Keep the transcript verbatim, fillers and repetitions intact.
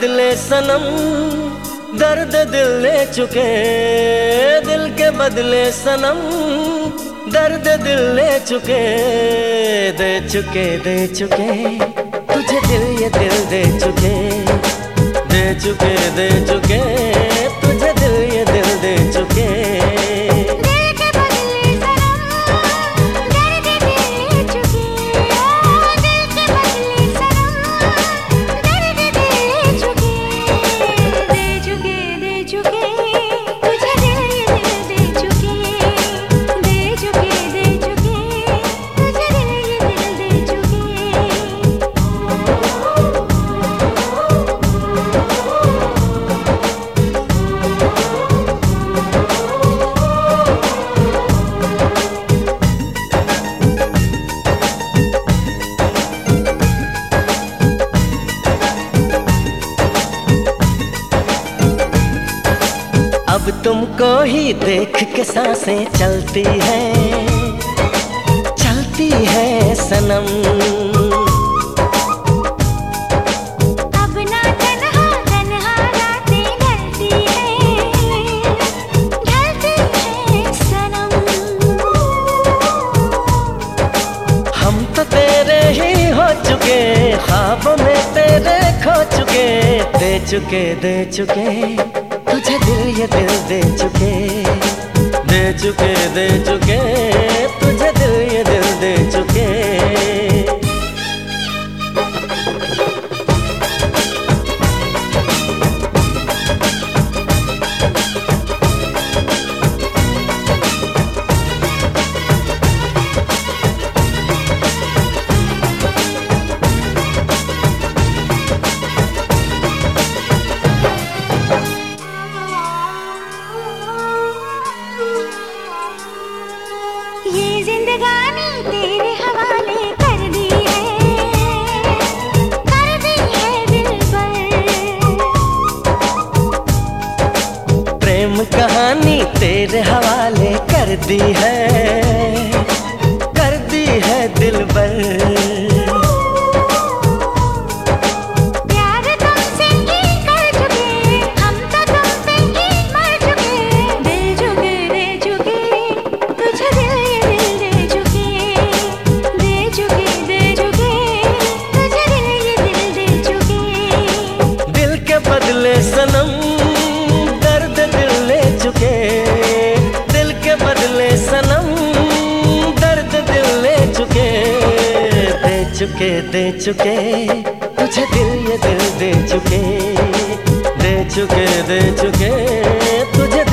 बदले सनम दर्द दिल ले चुके, दिल के बदले सनम दर्द दिल ले चुके, दे चुके दे चुके तुझे दिल ये दिल दे चुके, दे चुके दे चुके तुझे दिल ये दिल दे चुके। अब तुमको ही देख के सांसें चलती हैं, चलती है सनम। अब ना तन्हा तन्हा रातें ढलती हैं, ढलती है सनम। हम तो तेरे ही हो चुके, ख्वाबों में तेरे खो चुके, दे चुके दे चुके तुझे दिल ये दिल दे चुके, दे चुके दे चुके तुझे दिल ये दिल दे चुके। ये जिंदगानी तेरे हवाले कर दी है, कर दी है दिल पर। प्रेम कहानी तेरे हवाले कर दी है, कर दी है दिल पर। बदले सनम दर्द दिल ले चुके, दिल के बदले सनम दर्द दिल ले चुके, दे चुके दे चुके तुझे दिल ये दिल दे चुके, दे चुके दे चुके तुझे